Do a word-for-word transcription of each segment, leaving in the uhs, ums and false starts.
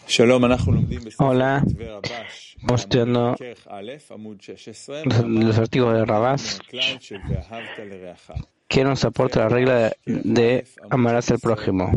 Hola, estamos estudiando los, los artículos de Rabash. ¿Qué nos aporta la regla de, de amarás al prójimo?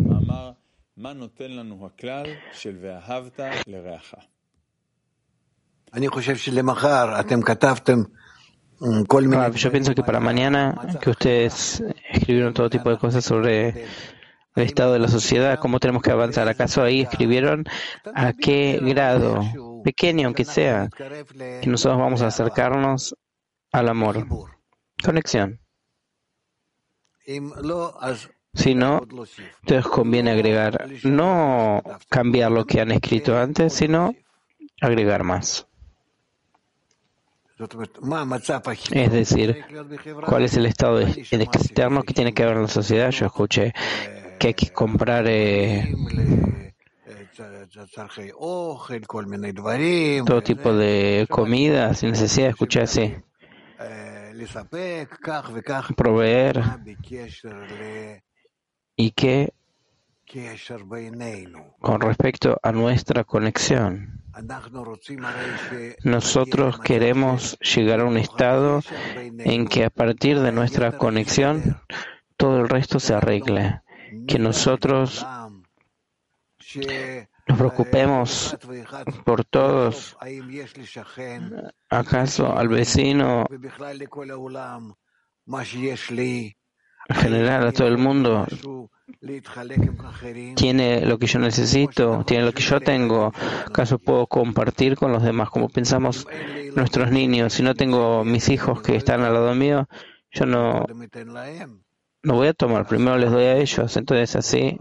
Rav, yo pienso que para mañana, que ustedes escribieron todo tipo de cosas sobre el estado de la sociedad, cómo tenemos que avanzar. ¿Acaso ahí escribieron a qué grado, pequeño aunque sea, que nosotros vamos a acercarnos al amor? Conexión. Si no, entonces conviene agregar, no cambiar lo que han escrito antes, sino agregar más. Es decir, ¿cuál es el estado externo que tiene que haber en la sociedad? Yo escuché que hay que comprar eh, todo tipo de comida sin necesidad de escuchar así. Proveer y que con respecto a nuestra conexión, nosotros queremos llegar a un estado en que a partir de nuestra conexión todo el resto se arregle, que nosotros nos preocupemos por todos. ¿Acaso al vecino, en general a todo el mundo, tiene lo que yo necesito, tiene lo que yo tengo? ¿Acaso puedo compartir con los demás como pensamos nuestros niños? Si no tengo mis hijos que están al lado mío, yo no, no voy a tomar, primero les doy a ellos. Entonces así,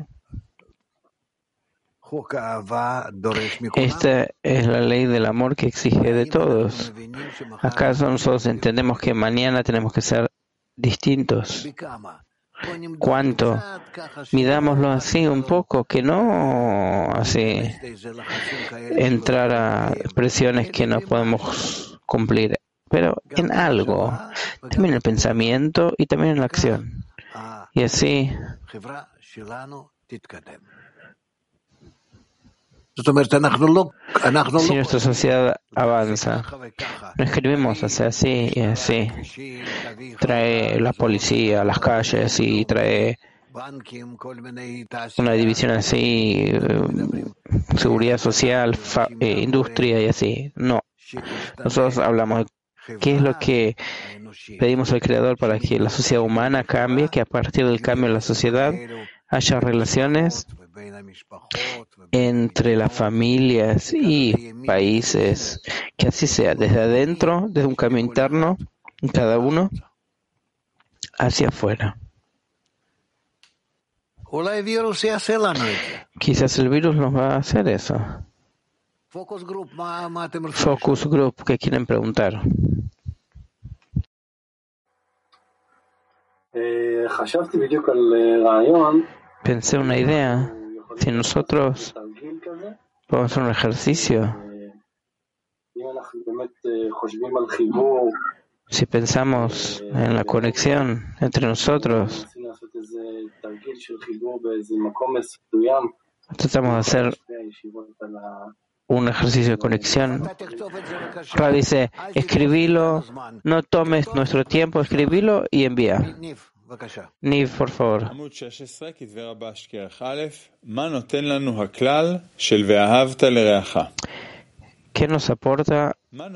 esta es la ley del amor que exige de todos. ¿Acaso nosotros entendemos que mañana tenemos que ser distintos? ¿Cuánto? Midámoslo así un poco, que no así entrar a presiones que no podemos cumplir, pero en algo, también en el pensamiento y también en la acción. Y así si nuestra sociedad avanza, no escribimos así, así y así. Trae la policía a las calles y trae una división así, eh, seguridad social, fa, eh, industria y así. No. Nosotros hablamos de qué es lo que pedimos al Creador para que la sociedad humana cambie, que a partir del cambio en la sociedad haya relaciones entre las familias y países, que así sea, desde adentro, desde un cambio interno, en cada uno, hacia afuera. Quizás el virus nos va a hacer eso. Focus Group, ¿qué quieren preguntar? Pensé una idea. Si nosotros podemos hacer un ejercicio, si pensamos en la conexión entre nosotros, tratamos de hacer un ejercicio de conexión. Ra dice, escribilo, no tomes nuestro tiempo, escribilo y envía. Niv, por favor. ¿Qué nos aporta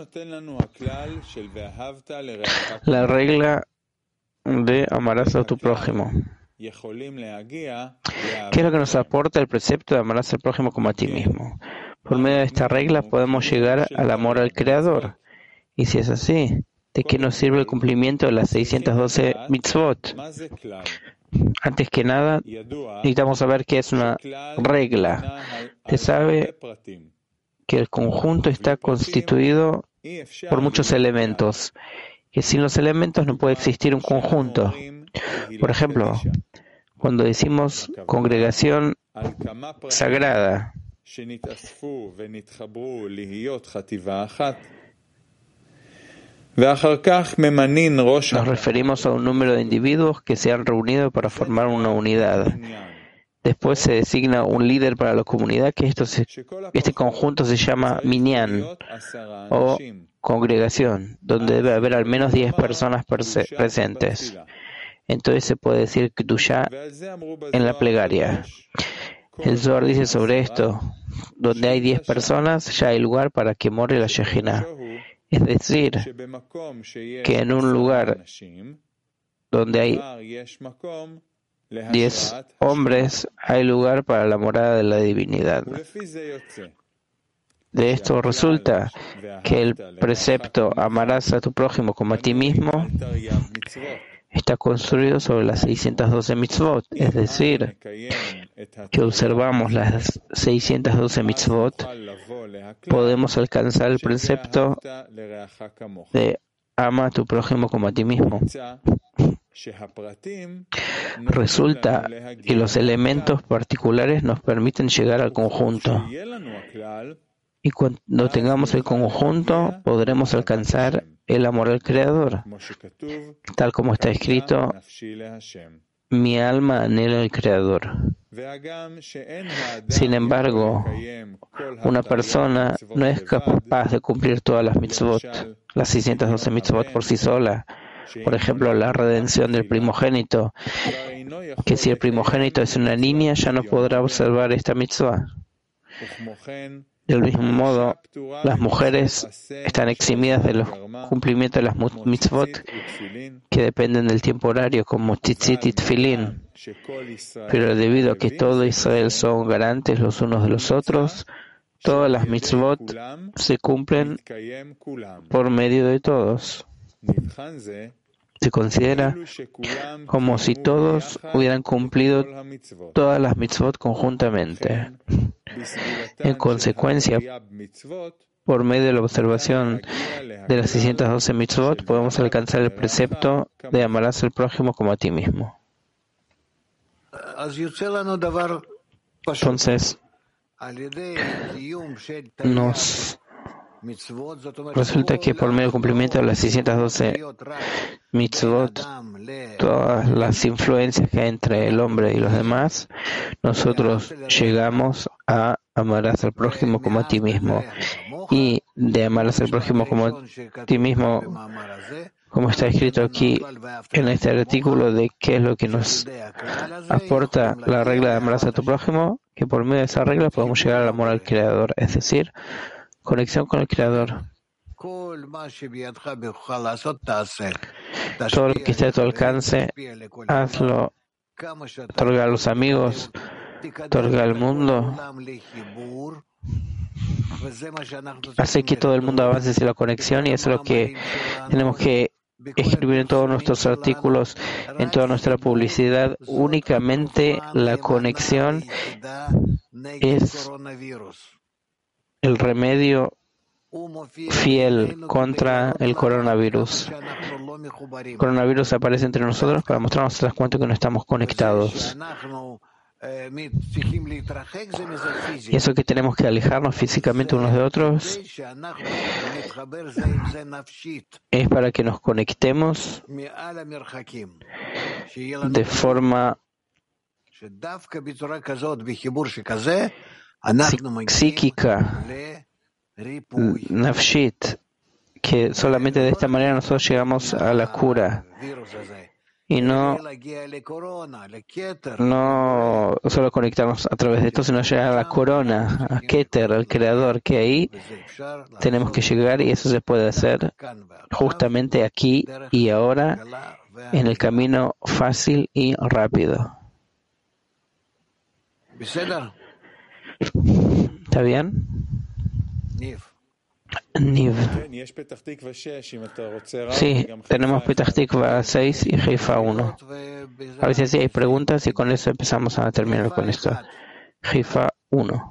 la regla de amarás a tu prójimo? ¿Qué es lo que nos aporta el precepto de amarás al prójimo como a ti mismo? Por medio de esta regla podemos llegar al amor al Creador. Y si es así, ¿de qué nos sirve el cumplimiento de las seiscientas doce mitzvot? Antes que nada, necesitamos saber qué es una regla. Se sabe que el conjunto está constituido por muchos elementos, que sin los elementos no puede existir un conjunto. Por ejemplo, cuando decimos congregación sagrada, nos referimos a un número de individuos que se han reunido para formar una unidad. Después se designa un líder para la comunidad, que esto se, este conjunto se llama minyan o congregación, donde debe haber al menos diez personas presentes. Entonces se puede decir Kedushá en la plegaria. El Zohar dice sobre esto: donde hay diez personas, ya hay lugar para que more la Shejina. Es decir, que en un lugar donde hay diez hombres, hay lugar para la morada de la divinidad. De esto resulta que el precepto amarás a tu prójimo como a ti mismo está construido sobre las seiscientas doce mitzvot, es decir, que observamos las seiscientas doce mitzvot, podemos alcanzar el precepto de ama a tu prójimo como a ti mismo. Resulta que los elementos particulares nos permiten llegar al conjunto. Y cuando tengamos el conjunto, podremos alcanzar el amor al Creador. Tal como está escrito, mi alma anhela al Creador. Sin embargo, una persona no es capaz de cumplir todas las mitzvot, las seiscientas doce mitzvot por sí sola. Por ejemplo, la redención del primogénito, que si el primogénito es una niña, ya no podrá observar esta mitzvah. Del mismo modo, las mujeres están eximidas de los cumplimientos de las mitzvot que dependen del tiempo horario, como tzitzit y tefilín. Pero debido a que todo Israel son garantes los unos de los otros, todas las mitzvot se cumplen por medio de todos. Se considera como si todos hubieran cumplido todas las mitzvot conjuntamente. En consecuencia, por medio de la observación de las seiscientas doce mitzvot, podemos alcanzar el precepto de amarás al prójimo como a ti mismo. Entonces, nos resulta que por medio del cumplimiento de las seiscientas doce mitzvot, todas las influencias que hay entre el hombre y los demás, nosotros llegamos a amarás al prójimo como a ti mismo. Y de amarás al prójimo como a ti mismo, como está escrito aquí en este artículo, de qué es lo que nos aporta la regla de amarás a tu prójimo, que por medio de esa regla podemos llegar al amor al Creador, es decir, conexión con el Creador. Todo lo que esté a tu alcance, hazlo. Otorga a los amigos, otorga al mundo. Hace que todo el mundo avance hacia la conexión, y eso es lo que tenemos que escribir en todos nuestros artículos, en toda nuestra publicidad. Únicamente la conexión es el remedio fiel contra el coronavirus. El coronavirus aparece entre nosotros para mostrarnos a las cuentas que no estamos conectados. Y eso que tenemos que alejarnos físicamente unos de otros es para que nos conectemos de forma psíquica, nafshit, que solamente de esta manera nosotros llegamos a la cura y no, no solo conectarnos a través de esto, sino llegar a la corona, a Keter, al Creador, que ahí tenemos que llegar, y eso se puede hacer justamente aquí y ahora, en el camino fácil y rápido. ¿Está bien? Niv. Sí, tenemos Petah Tikva seis y Haifa uno. A veces sí hay preguntas y con eso empezamos a terminar con esto. Haifa uno.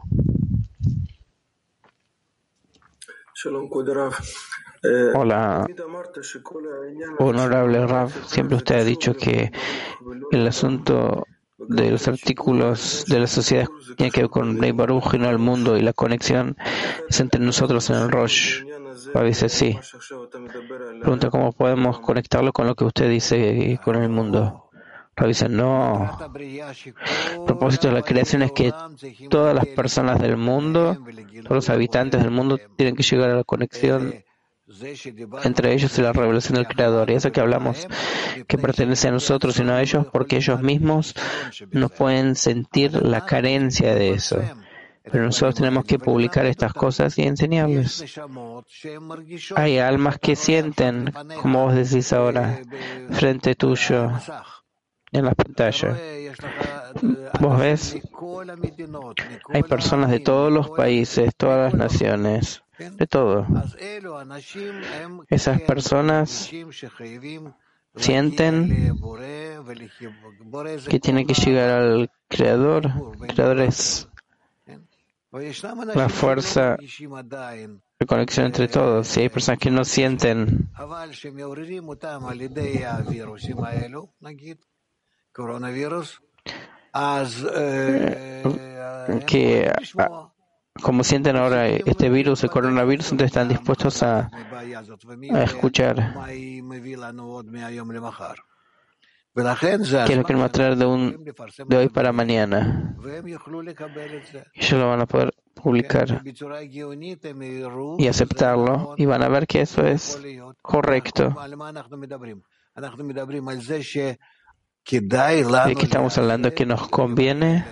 Hola, honorable Rav. Siempre usted ha dicho que el asunto de los artículos de la sociedad tiene que ver con Bnei Baruch y no el mundo, y la conexión es entre nosotros en el Rosh. A veces sí. Pregunta cómo podemos conectarlo con lo que usted dice con el mundo. Rabbi dice, no. El propósito de la creación es que todas las personas del mundo, todos los habitantes del mundo, tienen que llegar a la conexión entre ellos y la revelación del Creador. Y eso que hablamos, que pertenece a nosotros y no a ellos, porque ellos mismos no pueden sentir la carencia de eso. Pero nosotros tenemos que publicar estas cosas y enseñarles. Hay almas que sienten, como vos decís ahora, frente tuyo, en la pantalla. Vos ves, hay personas de todos los países, todas las naciones, de todo. Esas personas sienten que tienen que llegar al Creador. El Creador es la fuerza de conexión entre todos. Si hay personas que no sienten que a, como sienten ahora este virus, el coronavirus, entonces están dispuestos a, a escuchar qué es lo que nos va a traer de, un, de hoy para mañana. Ellos lo van a poder publicar y aceptarlo, y van a ver que eso es correcto. ¿De qué estamos hablando? Que nos conviene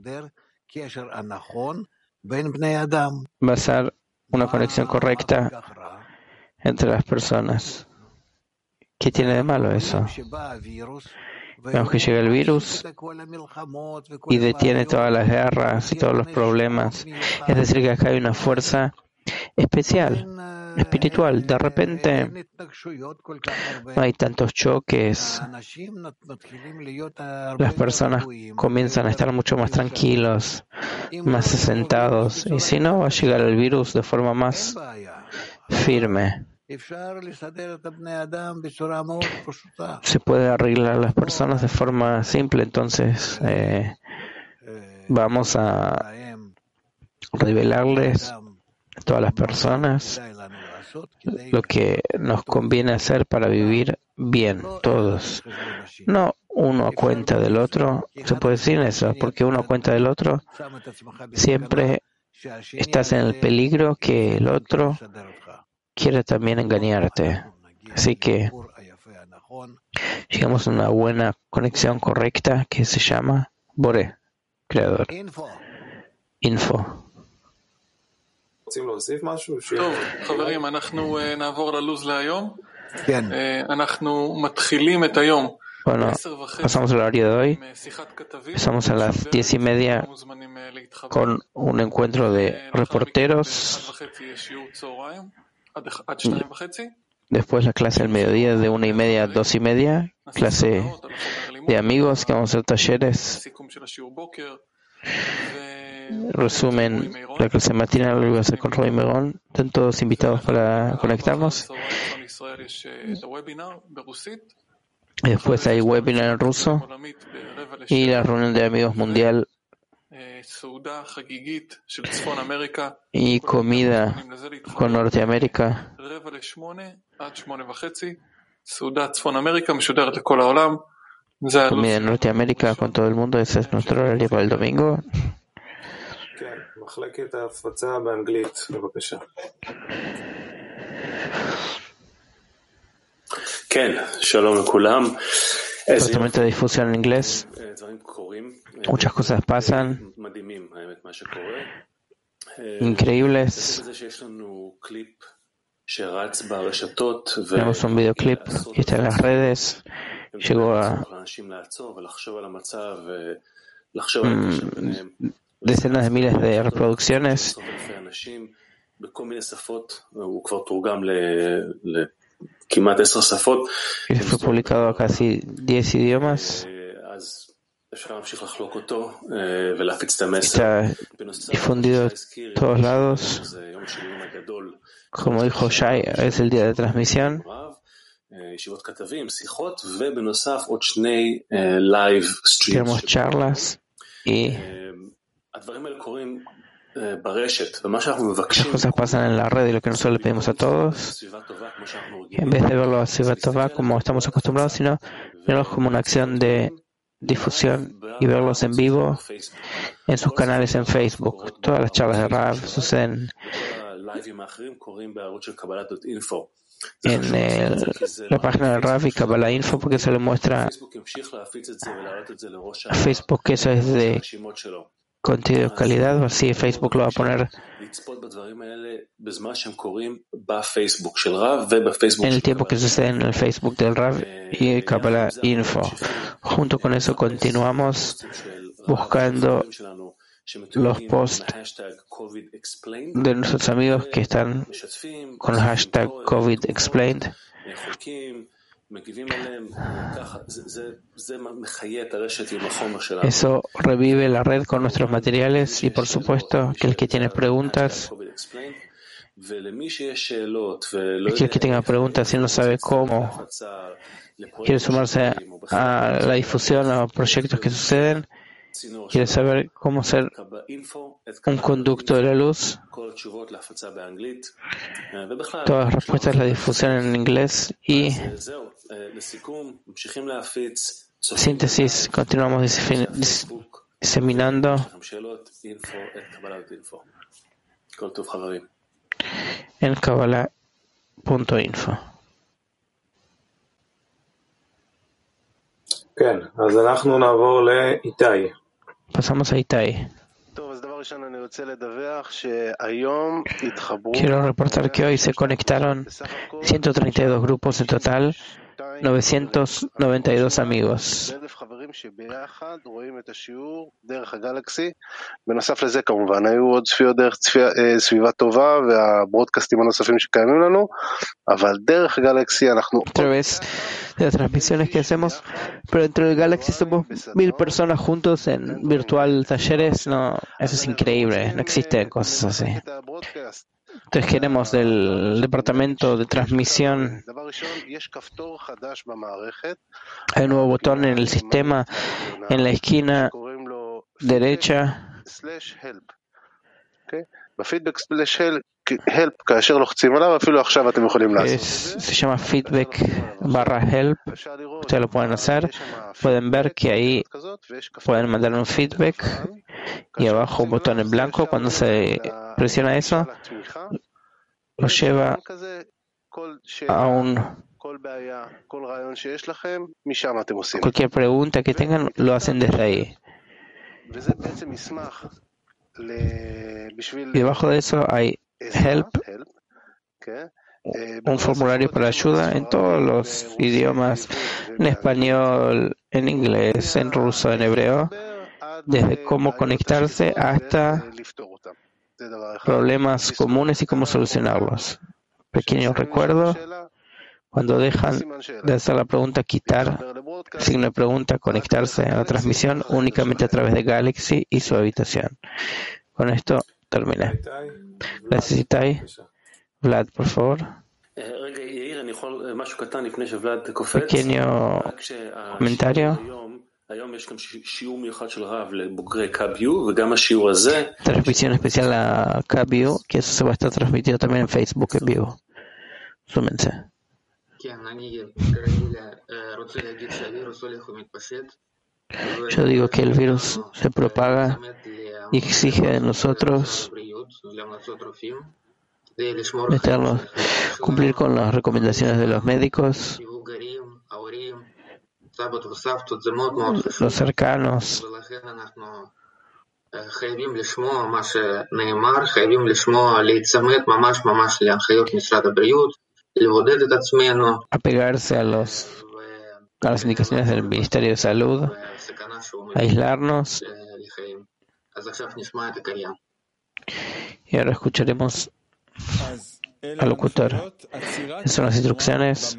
basar una conexión correcta entre las personas. ¿Qué tiene de malo eso? Vemos que llega el virus y detiene todas las guerras y todos los problemas. Es decir, que acá hay una fuerza especial, espiritual. De repente no hay tantos choques. Las personas comienzan a estar mucho más tranquilos, más asentados. Y si no, va a llegar el virus de forma más firme. Se puede arreglar a las personas de forma simple, entonces eh, vamos a revelarles a todas las personas lo que nos conviene hacer para vivir bien, todos. No uno a cuenta del otro, se puede decir eso, porque uno a cuenta del otro siempre estás en el peligro que el otro quiere también engañarte. Así que llegamos a una buena conexión correcta que se llama Boré, Creador. Info. טוב, חברים, אנחנו נעבור ללוז להיום. אנחנו מתחילים את היום. Bueno, pasamos al horario de hoy. Empezamos a las diez y media con un encuentro de reporteros. Después la clase del mediodía de una y media a dos y media. Clase de amigos que vamos a hacer talleres. Resumen, la clase matinal lo voy a hacer con Roy Megón. Están todos invitados para conectarnos. Y después hay webinar en ruso y la reunión de amigos mundial y comida con Norteamérica. Comida en Norteamérica con todo el mundo. Ese es nuestro horario para el domingo. Departamento de difusión en inglés. Muchas cosas pasan. Increíbles. Tenemos un videoclip que está en las redes. Llegó a mm, decenas de miles de reproducciones. Y fue publicado a casi diez idiomas. Está difundido en todos lados. Como dijo Shai, es el día de transmisión. Tenemos charlas y las cosas pasan en la red y lo que nosotros le pedimos a todos, en vez de verlo a Siva Tová como estamos acostumbrados, sino verlo como una acción de difusión y verlos en vivo en sus canales en Facebook. Todas las charlas de Rav suceden en el, la página de Rav y Kabbalah Info, porque se le muestra a Facebook que eso es de contenido de calidad, o así Facebook lo va a poner en el tiempo que sucede en el Facebook del Rav y Kabbalah Info. Junto con eso continuamos buscando los posts de nuestros amigos que están con el hashtag COVID Explained. Eso revive la red con nuestros materiales y, por supuesto, que el que tiene preguntas, que el que tenga preguntas y no sabe cómo, quiere sumarse a la difusión o proyectos que suceden, quiere saber cómo ser un conducto de la luz. Todas las respuestas la difusión en inglés y síntesis, continuamos diseminando en Kabbalah punto info. Pasamos a Itai. Quiero reportar que hoy se conectaron ciento treinta y dos grupos en total, novecientos noventa y dos amigos. בנוסף לזה כמובן היו עוד צפיות דרך סביבה טובה והברודקאסטים הנוספים שקיימים לנו, אבל דרך גלקסי אנחנו otra vez de las transmisiones que hacemos, pero dentro del Galaxy somos mil personas juntos en virtual talleres. No, eso es increíble, no existen cosas así. Entonces queremos del departamento de transmisión, hay un nuevo botón en el sistema en la esquina derecha. Es, se llama feedback barra help. Ustedes lo pueden hacer. Pueden ver que ahí pueden mandar un feedback y abajo un botón en blanco. Cuando se presiona eso, lo lleva a un... Cualquier pregunta que tengan lo hacen desde ahí. Y debajo de eso hay help, un formulario para ayuda en todos los idiomas, en español, en inglés, en ruso, en hebreo, desde cómo conectarse hasta problemas comunes y cómo solucionarlos. Pequeño recuerdo, cuando dejan de hacer la pregunta, quitar el signo de pregunta, conectarse a la transmisión únicamente a través de Galaxy y su habitación. Con esto terminé. Gracias, Itai. Vlad, por favor. Pequeño comentario. Transmisión especial a K B U, que eso se va a estar transmitido también en Facebook en vivo. Súmense. Yo digo que el virus se propaga y exige de nosotros meternos, cumplir con las recomendaciones de los médicos, los cercanos. Apegarse a los a las indicaciones del Ministerio de Salud, aislarnos. Y ahora escucharemos al locutor. Esas son las instrucciones.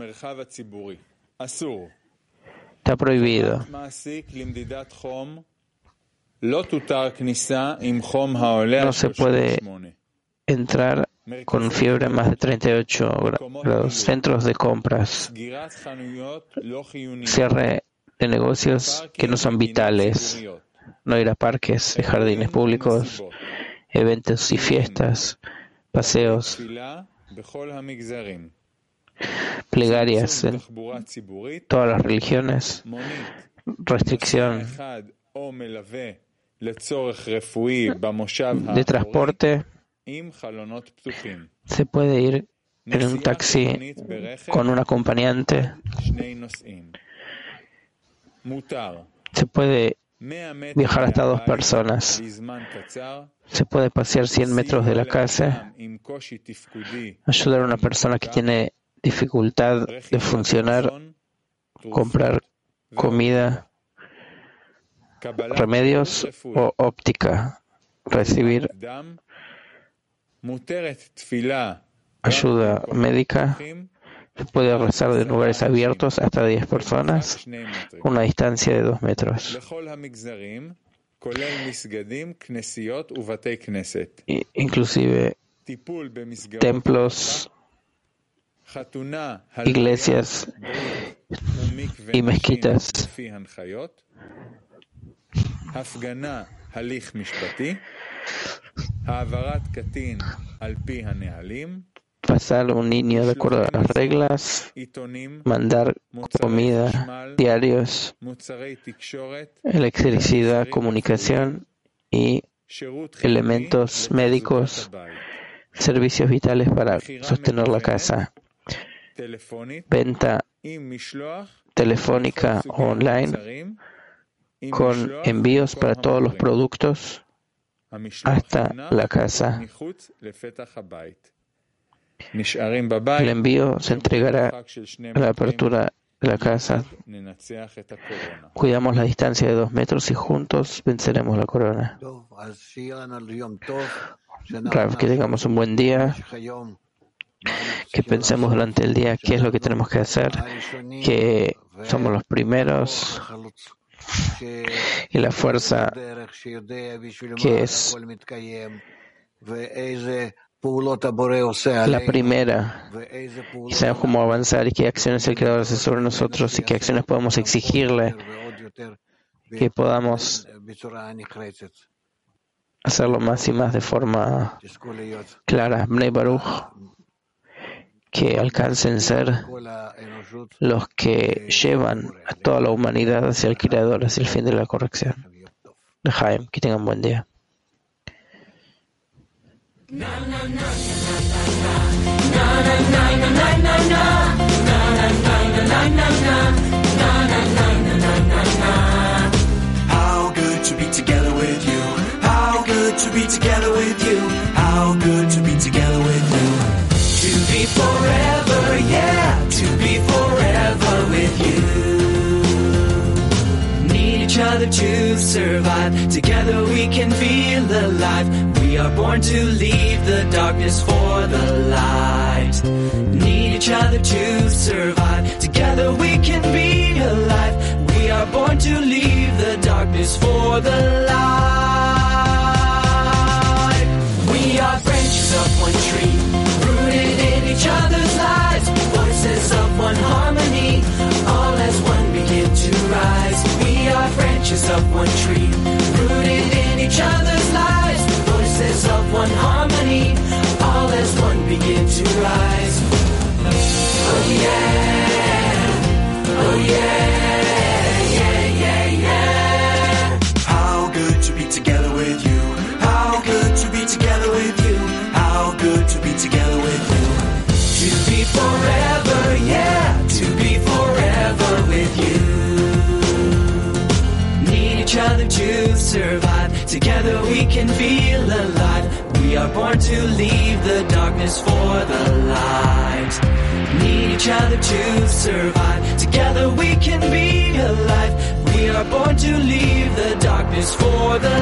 Está prohibido no se puede entrar con fiebre más de treinta y ocho grados. Centros de compras, cierre de negocios que no son vitales, no ir a parques y jardines públicos, eventos y fiestas, paseos, plegarias en todas las religiones, restricción de transporte, se puede ir en un taxi con un acompañante. Se puede viajar hasta dos personas. Se puede pasear cien metros de la casa, ayudar a una persona que tiene dificultad de funcionar, comprar comida, remedios o óptica, recibir ayuda médica. Se puede rezar de lugares abiertos hasta diez personas, una distancia de dos metros. I- inclusive templos, iglesias y mezquitas. Pasar a un niño de acuerdo a las reglas, mandar comida, diarios, electricidad, comunicación y elementos médicos, servicios vitales para sostener la casa, venta telefónica o online con envíos para todos los productos hasta la casa. El envío se entregará a la apertura de la casa. Cuidamos la distancia de dos metros y juntos venceremos la corona. Rav, que tengamos un buen día, que pensemos durante el día qué es lo que tenemos que hacer, que somos los primeros y la fuerza que es la primera, y sabemos cómo avanzar y qué acciones el Creador hace sobre nosotros y qué acciones podemos exigirle, que podamos hacerlo más y más de forma clara. Bnei Baruch, que alcancen ser los que llevan a toda la humanidad hacia el Creador, hacia el fin de la corrección. Lejaim, que tengan buen día. How good to be together with you. How good to be together with you. How good to be together with you. To be forever, yeah, to be forever with you. Need each other to survive. Together we can feel alive. We are born to leave the darkness for the light. Need each other to survive. Together we can be alive. We are born to leave the darkness for the light. We are branches of one tree, rooted in each other's lives. Voices of one harmony, all as one begin to rise. We are branches of one tree, rooted in each other's lives. Voices of one harmony, all as one begin to rise. Oh yeah, oh yeah, yeah, yeah, yeah. How good to be together with you. How good to be together with you. How good to be together with you. To be forever, yeah, to be forever with you. Need each other to survive. Together we can feel alive. We are born to leave the darkness for the light. Need each other to survive. Together we can be alive. We are born to leave the darkness for the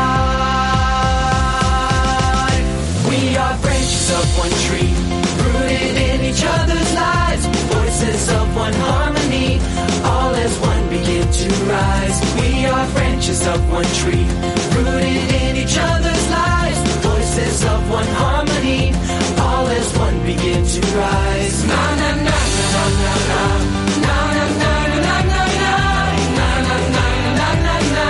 light. We are branches of one tree, rooted in each other's lives. Voices of one harmony, all as one begin to rise. We are branches of one tree, rooted in each other's lives. Voices of one harmony, all as one begin to rise. Na na na na na na na na na na na na na na na na na na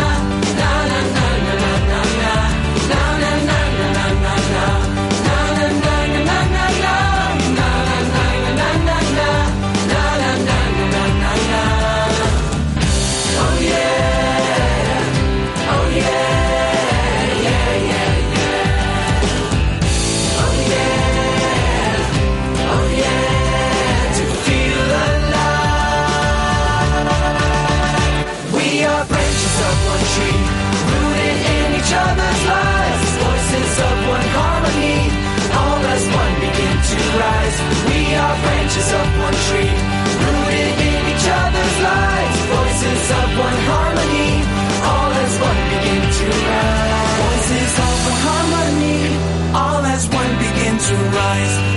Oh yeah. are branches of one tree, rooted in each other's lives. Voices of one harmony, all as one begin to rise. We are branches of one tree, rooted in each other's lives. Voices of one harmony, all as one begin to rise. Voices of one harmony, all as one begin to rise.